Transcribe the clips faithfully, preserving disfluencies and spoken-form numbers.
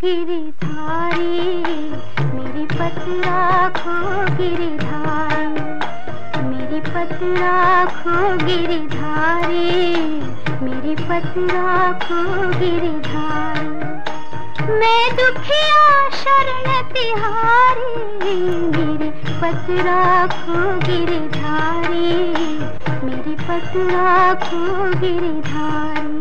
गिरधारी, मेरी पतरा खो गिरधारी, मेरी पतरा खो गिरधारी, मेरी पतरा खो गिरधारी। मैं दुखिया शरण तिहारी, मेरी पतरा खो गिरधारी, मेरी पतरा खो गिरधारी।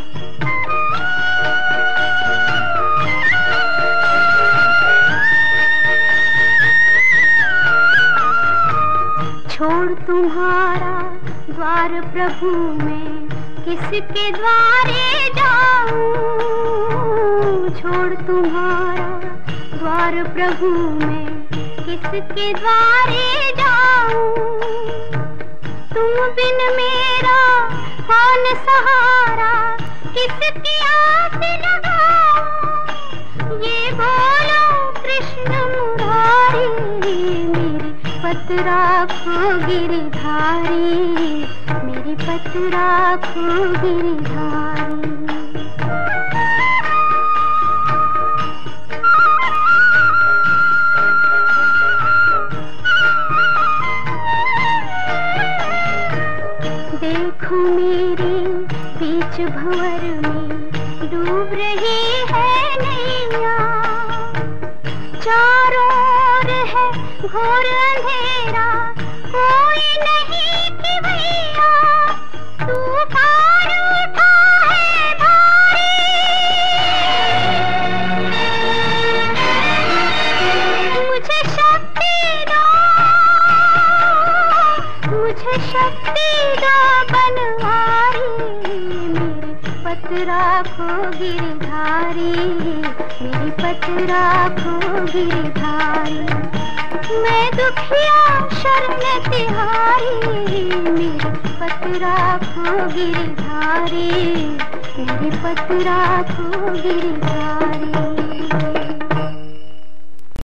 छोड़ तुम्हारा द्वार प्रभु मैं किसके द्वारे जाऊं, छोड़ तुम्हारा द्वार प्रभु मैं किसके द्वारे जाऊं। तुम बिन मेरा कौन सहारा, किसकी आस लगाऊं। ये बोलो कृष्ण मुरारी, मेरी पतरा खो गिरधारी, मेरी पतरा खो गिरधारी। देखो मेरी बीच भंवर में डूब रही है नैया, चारों ओर है घोर अंधेरा, कोई नहीं कि भैया। तूफान उठा है भारी, मुझे शक्ति दो, मुझे शक्ति दो बनवारी। मेरी पतरा खो गिरधारी, मेरी पतरा खो गिरधारी। मैं दुखिया शरण तिहारी, मेरी पतरा खो गिरधारी, मेरी पतरा खो गिरधारी।